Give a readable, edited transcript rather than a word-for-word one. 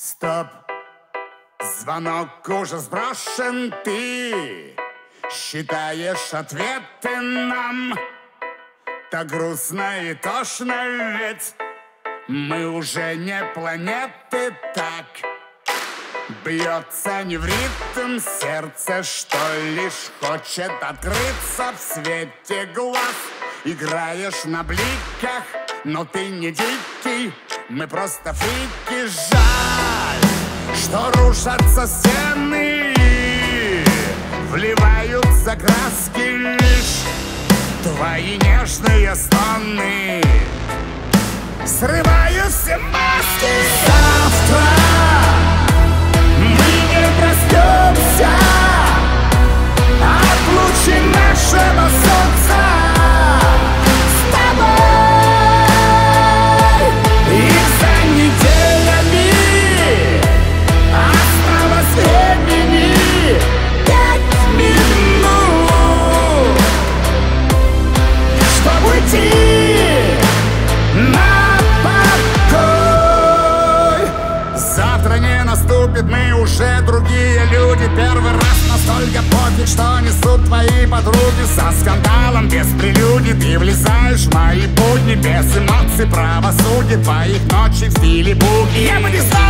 Стоп, звонок уже сброшен, ты считаешь ответы нам так грустно и тошно, ведь мы уже не планеты, так бьется не в ритм сердце, что лишь хочет открыться в свете глаз. Играешь на бликах, но ты не дикий, мы просто фрики. Жаль, что рушатся стены, вливаются краски лишь твои нежные стоны. Срываю все маски. Завтра мы не проснемся от лучей нашего солнца с тобой. И за неделями осталось времени 5 минут, чтобы уйти на покой. Завтра не наступит, мы уже другие люди. Первый раз настолько пофиг, что несут твои подруги. Со скандалом, без прелюдий ты влезаешь в мои будни. Без эмоций, правосудия твоих ночей в стиле буги. Я бы не знал,